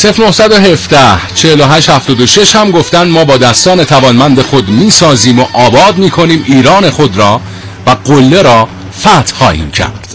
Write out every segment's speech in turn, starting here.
0917 4876 هم گفتن ما با دستان توانمند خود میسازیم و آباد میکنیم ایران خود را و قله را فتح خواهیم کرد.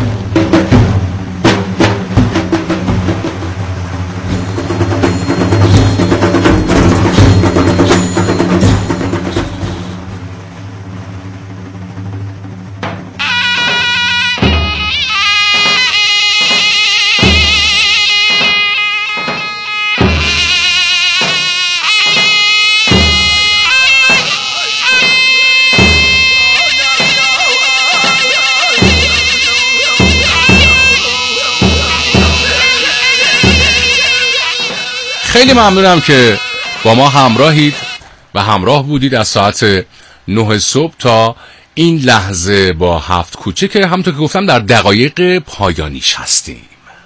خیلی ممنونم که با ما همراهید و همراه بودید از ساعت 9 صبح تا این لحظه با هفت کوچه که همونطور که گفتم در دقایق پایانیش هستیم.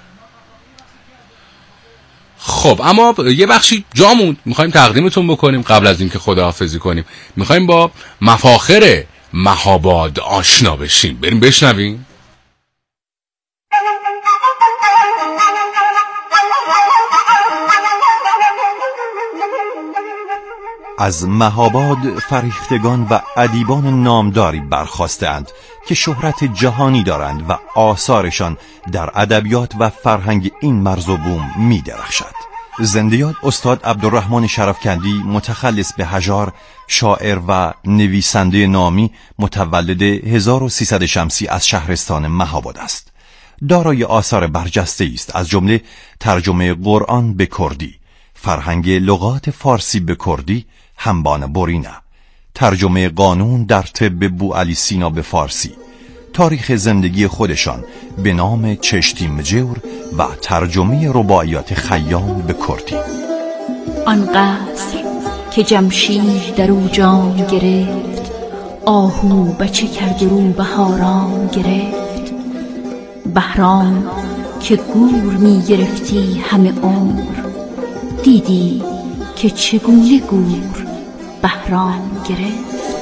خب اما یه بخشی جا موند، میخوایم تقدیمتون بکنیم قبل از اینکه خداحافظی کنیم. میخوایم با مفاخر مهاباد آشنا بشیم. بریم بشنویم. از مهاباد فریختگان و ادیبان نامداری برخاستند که شهرت جهانی دارند و آثارشان در ادبیات و فرهنگ این مرز و بوم می درخشد. زنده یاد استاد عبدالرحمن شرفکندی، متخلص به هژار، شاعر و نویسنده نامی، متولد 1300 شمسی از شهرستان مهاباد است. دارای آثار برجسته است، از جمله ترجمه قرآن به کردی، فرهنگ لغات فارسی به کردی، همبان برینه، ترجمه قانون در طب بوعلی سینا به فارسی، تاریخ زندگی خودشان به نام چشتی مجور و ترجمه رباعیات خیام به کردی. آن قصر که جمشید در او جام گرفت، آهو بچه کرد و رو بهاران گرفت. بهرام که گور می گرفتی همه عمر، دیدی که چگونه گور بهرام گرفت.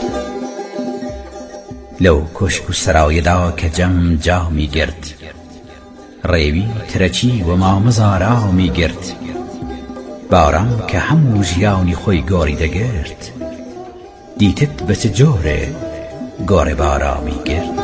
لو کشک و سرایدا که جم جا می گرد، ریوی ترچی و مامزارا می گرد. بارم که همو جیانی خوی گاریده گرد، دیتت بس جوره گار بارا می گرد.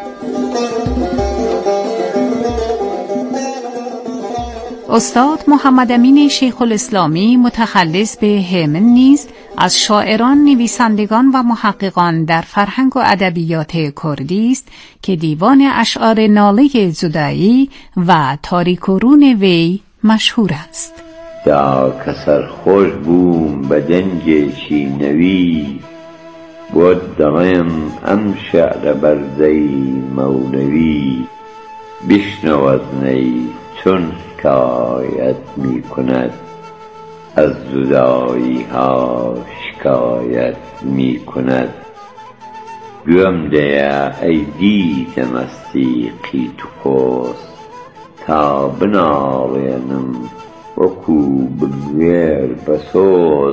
استاد محمد امین شیخ الاسلامی، متخلص به هیمن نیز از شاعران، نویسندگان و محققان در فرهنگ و ادبیات کردی است که دیوان اشعار ناله زدایی و تاریکورون وی مشهور است. دا کسر خوش بوم بدنج شینوی، بود دغیم ام شعر برزی مولوی. بشنود نی چون شکایت می کند، از زدایی ها شکایت می کند. گویم دیا ای دیدم استی قیت پوست، تا بنالینم وکو بگویر بسوز.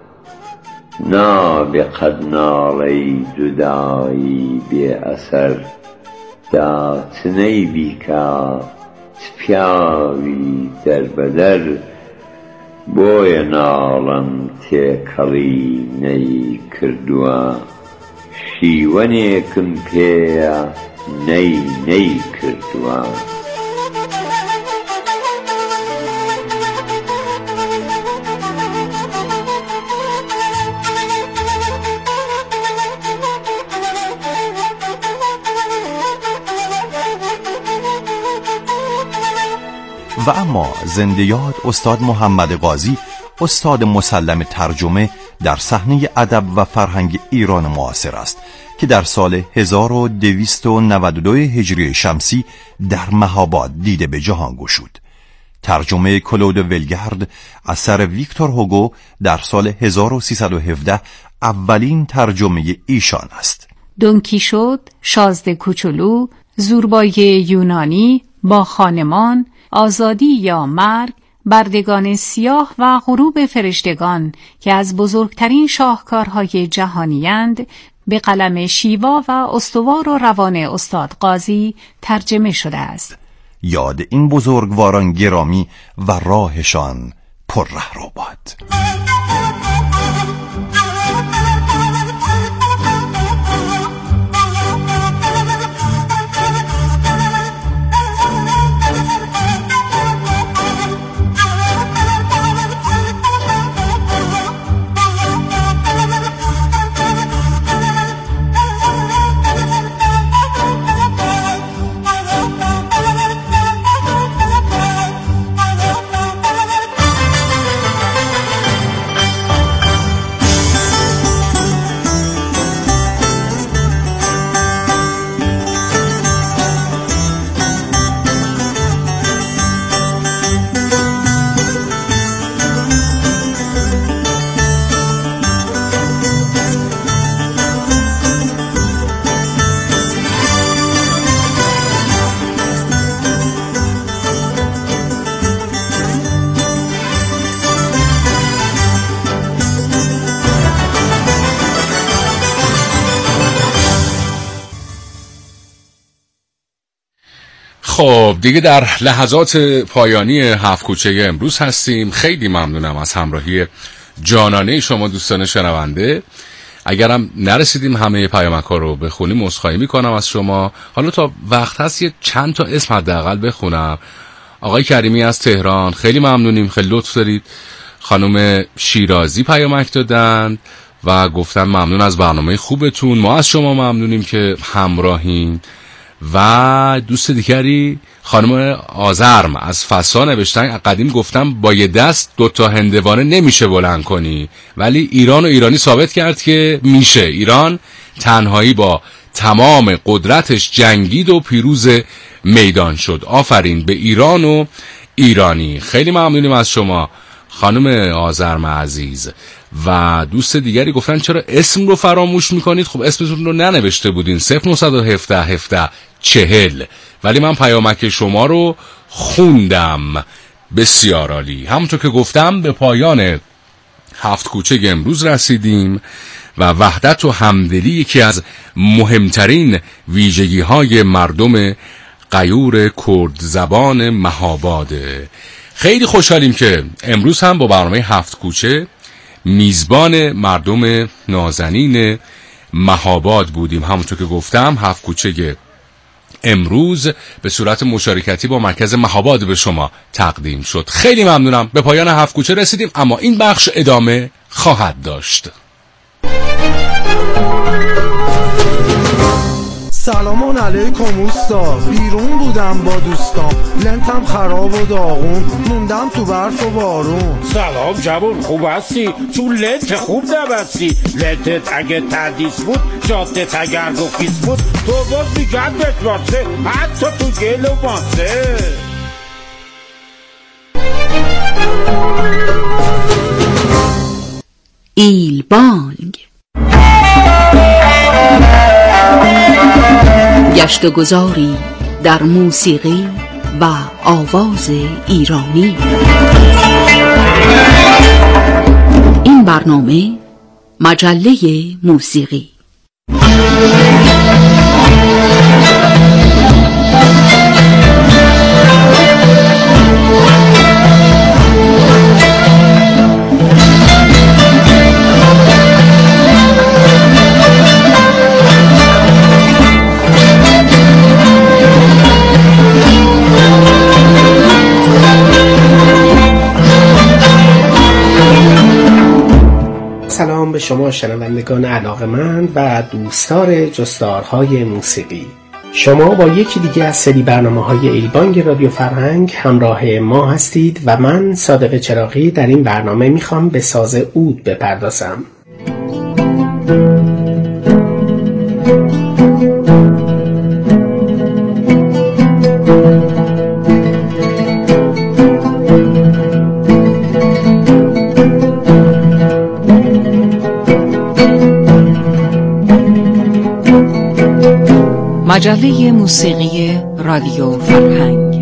نا بقد نالی زدایی بی اثر، دا تنی بیکا پیاوی در بدر. بۆیە ناڵم تێکەڵی نەی کردووە، شیوەنێکم پێیە نەی کردووە. و اما زنده یاد استاد محمد قاضی، استاد مسلم ترجمه در صحنه ادب و فرهنگ ایران معاصر است که در سال 1292 هجری شمسی در مهاباد دیده به جهان گشود. ترجمه کلود ولگرد اثر ویکتور هوگو در سال 1317 اولین ترجمه ایشان است. دون کیشوت، شازده کوچولو، زوربای یونانی، با خانمان، آزادی یا مرگ، بردگان سیاه و غروب فرشتگان که از بزرگترین شاهکارهای جهانی‌اند، به قلم شیوا و استوار و روان استاد قاضی ترجمه شده است. یاد این بزرگواران گرامی و راهشان پر رهرو باد. خب دیگه در لحظات پایانی هفت کوچه امروز هستیم. خیلی ممنونم از همراهی جانانه شما دوستان شنونده. اگرم نرسیدیم همه پیامک‌ها رو بخونیم عذرخواهی میکنم از شما. حالا تا وقت هست یه چند تا اسم حداقل بخونم. آقای کریمی از تهران خیلی ممنونیم، خیلی لطف دارید. خانم شیرازی پیامک دادن و گفتن ممنون از برنامه خوبتون. ما از شما ممنونیم که همراهین. و دوست دیگری خانم آزرم از فسا نوشتن قدیم گفتم با یه دست دوتا هندوانه نمیشه بلند کنی، ولی ایران و ایرانی ثابت کرد که میشه. ایران تنهایی با تمام قدرتش جنگید و پیروز میدان شد. آفرین به ایران و ایرانی. خیلی ممنونیم از شما خانم آزرم عزیز. و دوست دیگری گفتن چرا اسم رو فراموش میکنید؟ خب اسمتون رو ننوشته بودین 0917 17 40، ولی من پیامک شما رو خوندم. بسیار عالی. همونطور که گفتم به پایان هفت کوچه امروز رسیدیم و وحدت و همدلی یکی از مهمترین ویژگی های مردم غیور کرد زبان مهاباده. خیلی خوشحالیم که امروز هم با برنامه هفت کوچه میزبان مردم نازنین مهاباد بودیم. همونطور که گفتم هفت کوچه امروز به صورت مشارکتی با مرکز مهاباد به شما تقدیم شد. خیلی ممنونم. به پایان هفت کوچه رسیدیم، اما این بخش ادامه خواهد داشت. سلام علیکم اوستا، بیرون بودم با دوستام، لنتم خراب و داغون، موندم تو برف و بارون. سلام جوون، خوب هستی؟ چون لنت خوب نبستی. لنتت اگه تردیس بود، جادت اگر گفیز بود، تو باز میگن بتواسه حتی تو گل و ماسه. ایلبانگ گشت و گذاری در موسیقی و آواز ایرانی. این برنامه مجله موسیقی. سلام به شما شنوندگان علاقه‌مند و دوستدار جستارهای موسیقی. شما با یکی دیگه از سری برنامه‌های ایلبانگ رادیو فرهنگ همراه ما هستید و من صادق چراغی در این برنامه میخوام به ساز عود بپردازم. مجله موسیقی رادیو فرهنگ.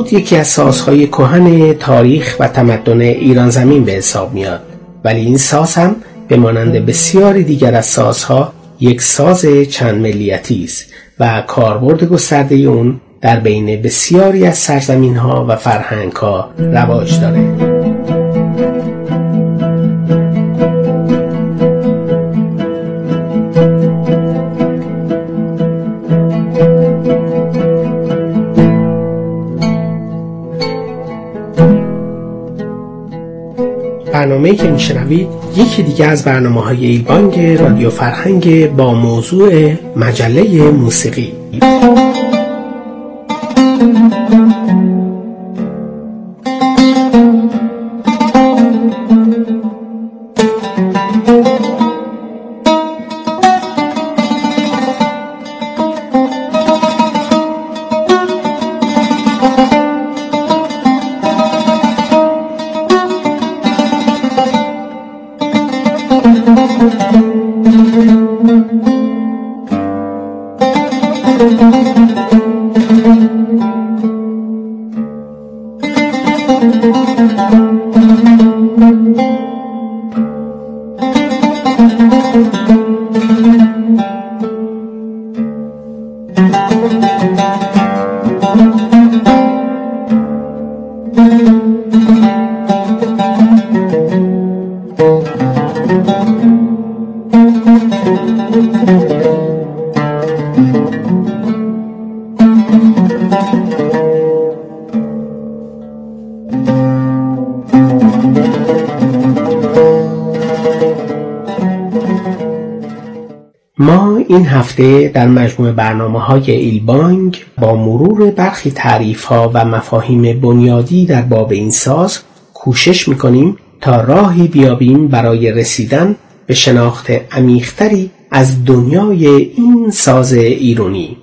عود یکی از سازهای کهن تاریخ و تمدن ایران زمین به حساب میاد، ولی این ساز هم به مانند بسیاری دیگر از سازها یک ساز چند ملیتی است و کاربرد گسترده اون در بین بسیاری از سرزمین‌ها و فرهنگ‌ها رواج داره. برنامه‌ای که میشنوید یکی دیگه از برنامه‌های ایلبانگ رادیو فرهنگ با موضوع مجله موسیقی. ما این هفته در مجموع برنامه‌های ایلبانگ با مرور برخی تعریف‌ها و مفاهیم بنیادی در باب این ساز کوشش می‌کنیم تا راهی بیابیم برای رسیدن به شناخت عمیق‌تری از دنیای این ساز ایرانی.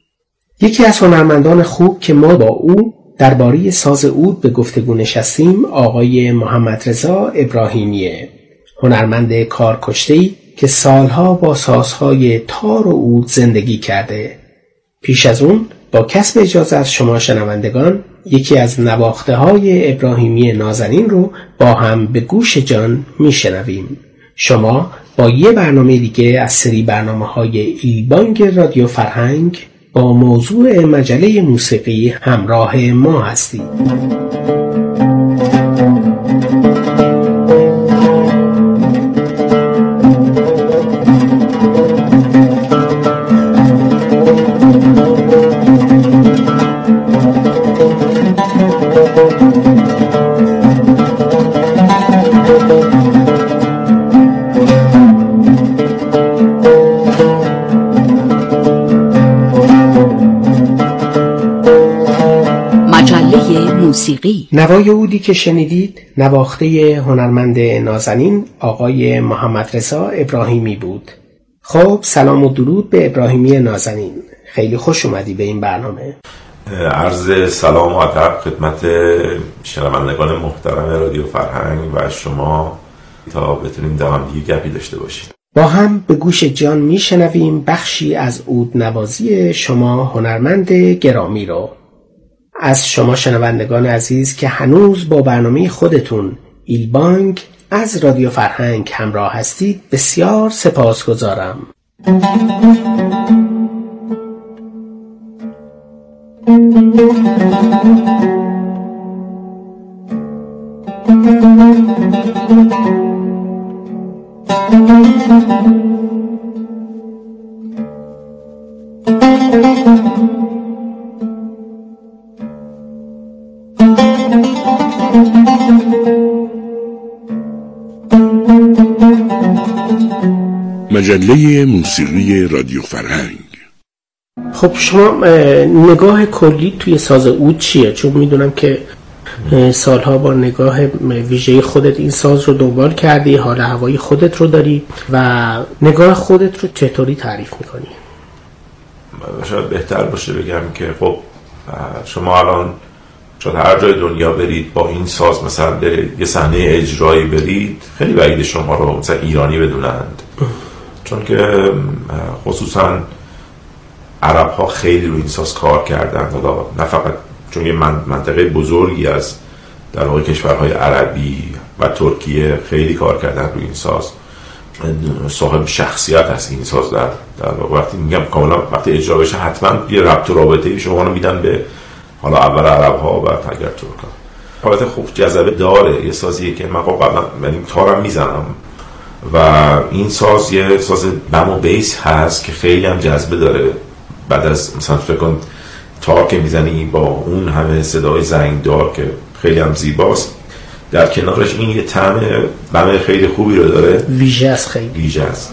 یکی از هنرمندان خوب که ما با او درباره ساز عود به گفتگو نشستیم آقای محمدرضا ابراهیمیه، هنرمند کارکشته‌ای که سالها با سازهای تار و عود زندگی کرده. پیش از اون با کسب اجازه از شما شنوندگان یکی از نواخته‌های ابراهیمی نازنین رو با هم به گوش جان میشنویم. شما با یه برنامه دیگه از سری برنامه‌های ایلبانگ رادیو فرهنگ با موضوع مجله موسیقی همراه ما هستید. موسیقی. نوای عودی که شنیدید نواخته هنرمند نازنین آقای محمدرضا ابراهیمی بود. خب سلام و درود به ابراهیمی نازنین، خیلی خوش اومدی به این برنامه. عرض سلام و ادب خدمت شنوندگان محترم رادیو فرهنگ و شما تا بتونیم در هم دیگه گپی داشته باشیم. با هم به گوش جان میشنویم بخشی از عود نوازی شما هنرمند گرامی رو. از شما شنوندگان عزیز که هنوز با برنامه خودتون ایلبانگ از رادیو فرهنگ همراه هستید بسیار سپاسگزارم. مجله موسیقی رادیو فرهنگ. خب شما نگاه کلی توی ساز عود چیه؟ چون میدونم که سالها با نگاه ویژه خودت این ساز رو دنبال کردی، حال هوای خودت رو داری و نگاه خودت رو چطوری تعریف میکنی؟ شاید بهتر باشه بگم که خب شما الان شاید هر جای دنیا برید با این ساز مثلا برید یه صحنه اجرایی برید خیلی بعید شما رو مثلا ایرانی بدونند، چون که خصوصا عرب ها خیلی روی این ساز کار کردن، حالا نه فقط چون یه منطقه بزرگی از در واقع کشورهای عربی و ترکیه خیلی کار کردن روی این ساز، صاحب شخصیت هست این ساز. در وقتی میگم کاملا وقتی اجرا بشه حتما یه ربط و رابطه‌ای شما رو میدن به حالا اول عرب ها و اگر ترک ها. حالت خوب جذبه داره، یه سازیه که من قبلا یعنی تارم میزنم و این ساز یه ساز بم و بیس هست که خیلی هم جذبه داره. بعد از مثلا فکر کن تار که میزنی با اون همه صدای زنگدار که خیلی هم زیباست، در کنارش این یه طعم بم خیلی خوبی رو داره، ویژه است، خیلی ویژه است.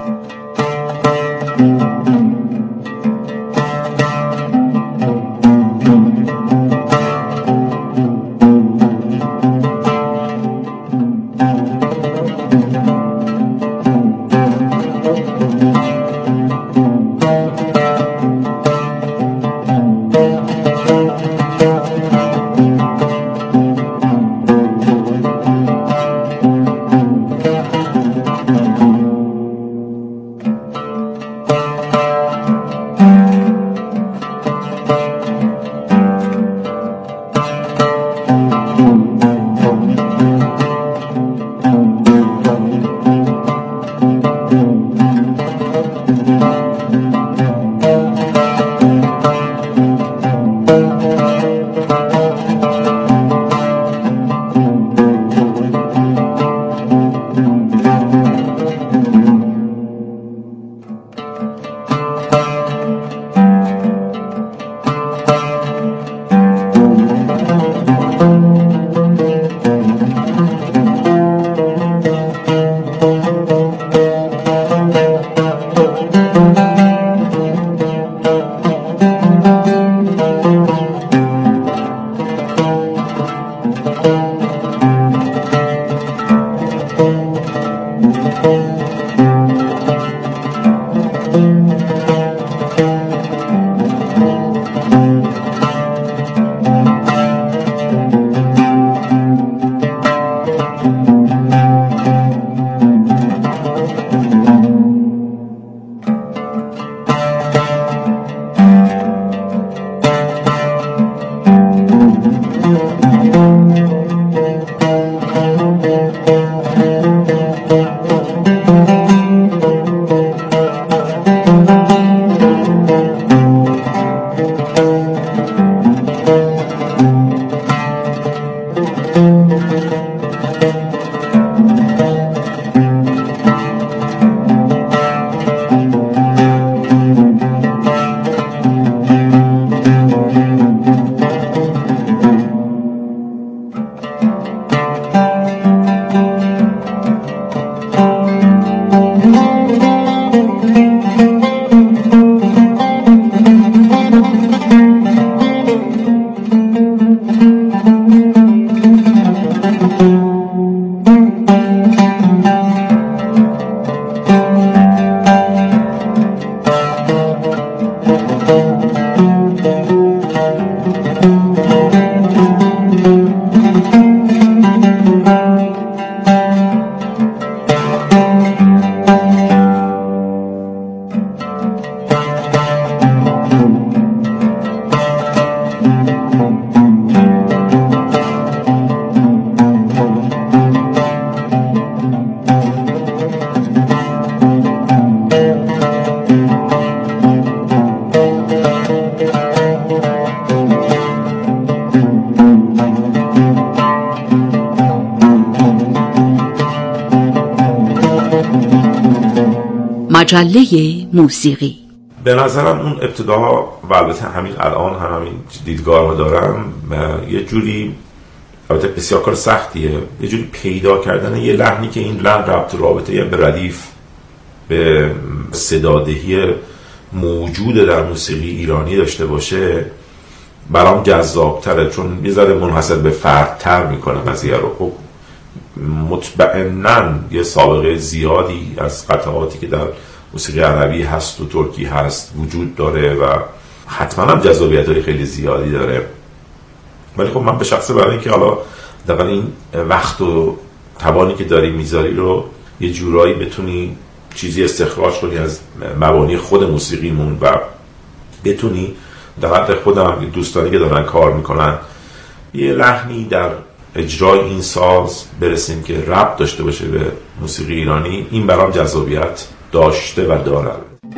مجله موسیقی. به نظرم اون ابتدا و البته همین الان هم همین دیدگاه رو دارم، یه جوری البته بسیار کار سختیه، یه جوری پیدا کردن یه لحنی که این لحن ربط رابطه به ردیف به صدادهی موجود در موسیقی ایرانی داشته باشه برام جذاب‌تره، چون یه ذره منحصر به فردتر میکنه قضیه رو. خب مطمئناً یه سابقه زیادی از قطعاتی که در موسیقی عربی هست و ترکی هست وجود داره و حتما هم جذابیت‌های خیلی زیادی داره، ولی خب من به شخصه برای اینکه حالا دقیقا این وقت و توانی که داری میذاری رو یه جورایی بتونی چیزی استخراج کنی از مبانی خود موسیقیمون و بتونی در حد خودم دوستانی که دارن کار میکنن یه لحنی در اجرای این ساز برسیم که ربط داشته باشه به موسیقی ایرانی، این برام جذابیت داشته و داره.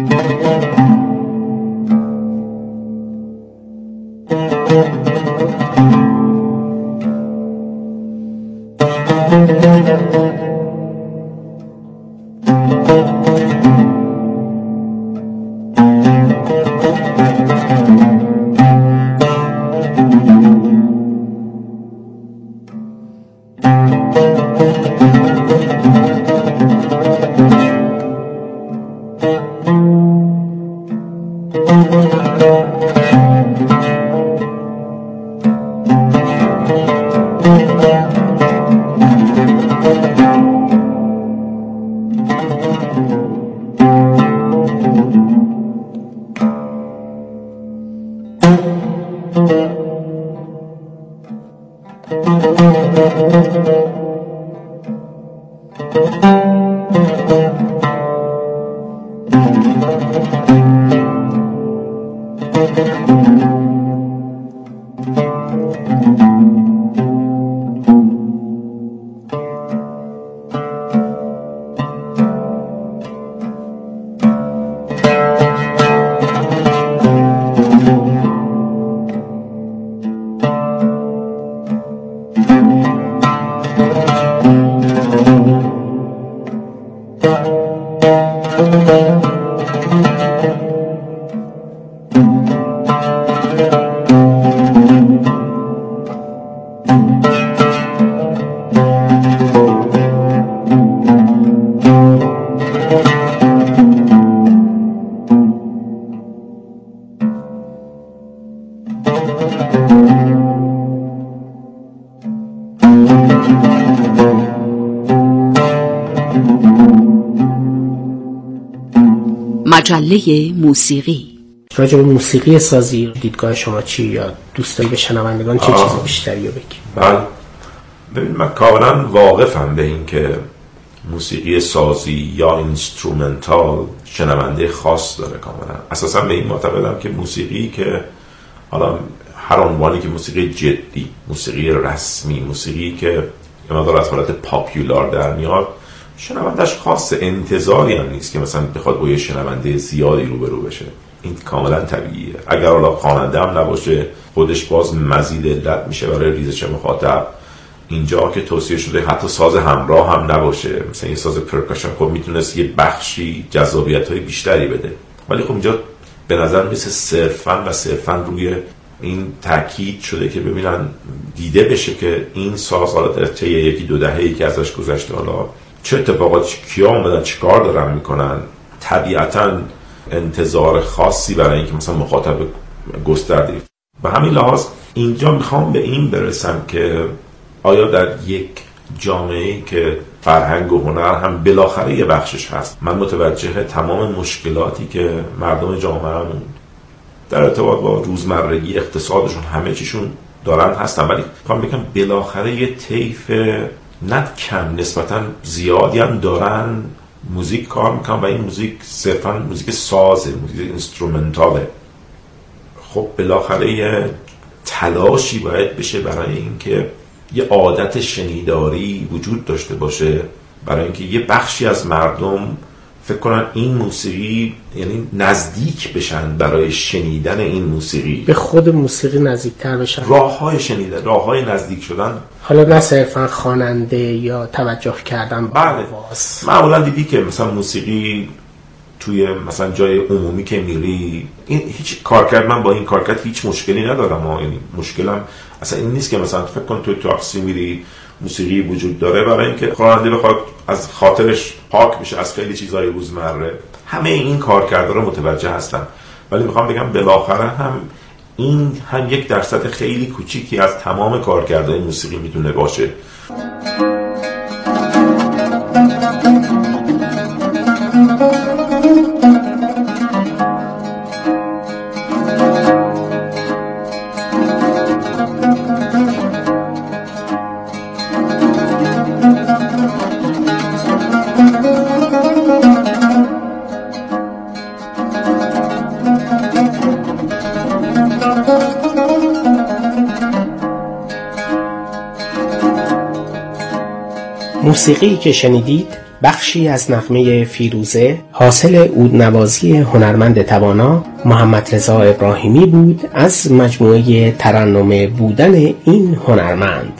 مجله موسیقی. راجع به موسیقی سازی دیدگاه شما چی، یا دوست داری به شنوندگان چه چیز بیشتری رو بگی؟ بله، ببین من کاملا واقفم به این که موسیقی سازی یا اینسترومنتال شنونده خاص داره. کاملا اساسا به این معتقدم که موسیقی که حالا هر عنوانی که موسیقی جدی، موسیقی رسمی، موسیقی که یه مقدار از حالت پاپیولار در میاد، شنوندش خاص، انتظاری هم نیست که مثلا بخواد با یه شنونده زیادی روبرو بشه. این کاملا طبیعیه. اگر حالا خواننده هم نباشه خودش باز مزید علت میشه برای ریزش مخاطب. اینجا که توصیه شده حتی ساز همراه هم نباشه، مثلا یه ساز پرکاشن خب میتونست یه بخشی جذابیت‌های بیشتری بده، ولی خب اینجا به نظر میسه صرفاً روی این تاکید شده که ببینن دیده بشه که این ساز حالا در طی یکی دو دهه‌ای که ازش گذشته حالا چه اتفاقاتی کیا اومدن چیکار دارن میکنن. طبیعتاً انتظار خاصی برای اینکه مثلا مخاطب گسترده. به همین لحاظ اینجا میخوام به این برسم که آیا در یک جامعه‌ای که فرهنگ و هنر هم بالاخره یه بخشش هست، من متوجه تمام مشکلاتی که مردم جامعه‌مون در ارتباط با روزمرگی اقتصادشون همه چیشون دارن هستن، ولی میخوام بگم بالاخره یه طیف نه کم نسبتا زیادی هم دارن موزیک کار میکنن و این موزیک صرفا موزیک سازه، موزیک اینسترومنتاله. خب بالاخره یه تلاشی باید بشه برای اینکه یه عادت شنیداری وجود داشته باشه، برای اینکه یه بخشی از مردم فکر کنن این موسیقی، یعنی نزدیک بشن برای شنیدن این موسیقی، به خود موسیقی نزدیکتر بشن. راه‌های شنیدن، راه‌های نزدیک شدن، حالا نه صرفا خواننده یا توجه کردن به آواز. معمولا دیدی که مثلا موسیقی توی مثلا جای عمومی که میری، این هیچ کارکرد، من با این کارکرد هیچ مشکلی ندارم. یعنی مشکلم اصلا این نیست که مثلا فکر کن توی تاکسی میری موسیقی وجود داره برای اینکه خواننده بخواد از خاطرش پاک بشه از خیلی چیزای روزمره. همه این کارکردها رو متوجه هستم، ولی میخوام بگم بالاخره هم این هم یک درصد خیلی کوچیکی از تمام کارکردهای موسیقی میتونه باشه. موسیقی که شنیدید بخشی از نغمه فیروزه حاصل عودنوازی هنرمند توانا محمدرضا ابراهیمی بود از مجموعه ترنم بودن این هنرمند.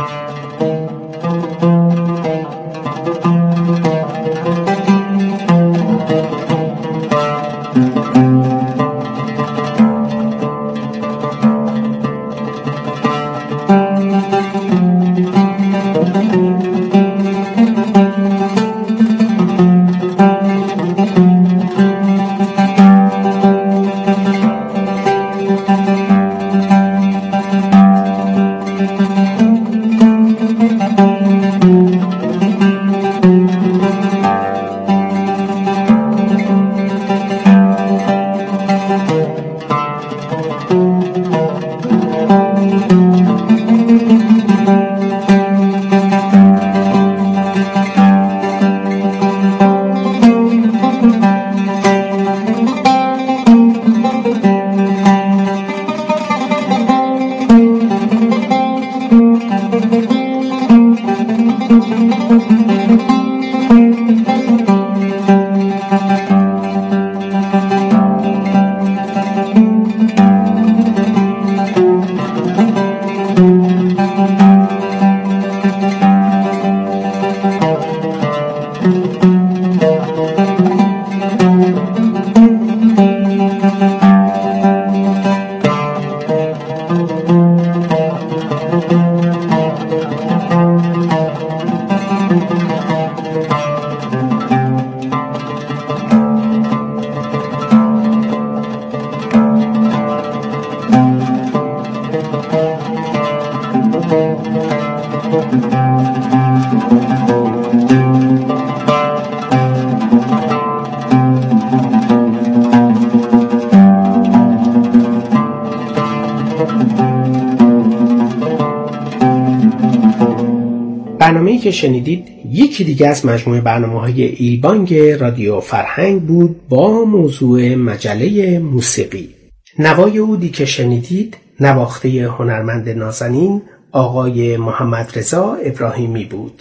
برنامه‌ای که شنیدید یکی دیگه از مجموعه برنامه‌های ایلبانگ رادیو فرهنگ بود با موضوع مجله موسیقی. نوای عودی که شنیدید نواخته هنرمند نازنین آقای محمدرضا ابراهیمی بود.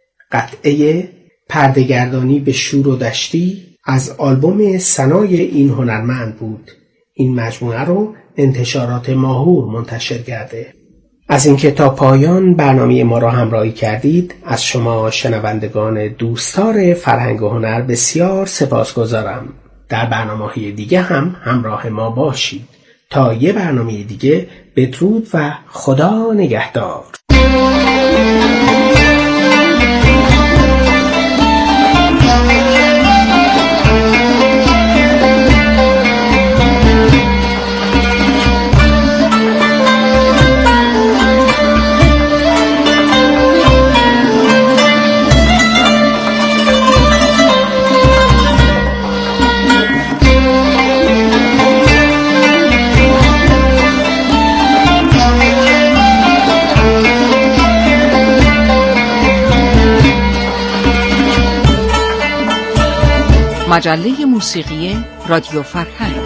قطعه پرده‌گردانی به شور و دشتی از آلبوم ثنای این هنرمند بود. این مجموعه رو انتشارات ماهور منتشر کرده. از اینکه تا پایان برنامه ما را همراهی کردید از شما شنوندگان دوستدار فرهنگ و هنر بسیار سپاسگزارم. در برنامه‌های دیگه هم همراه ما باشید. تا یه برنامه دیگه بدرود و خدا نگهدار. مجله موسیقی رادیو فرهنگ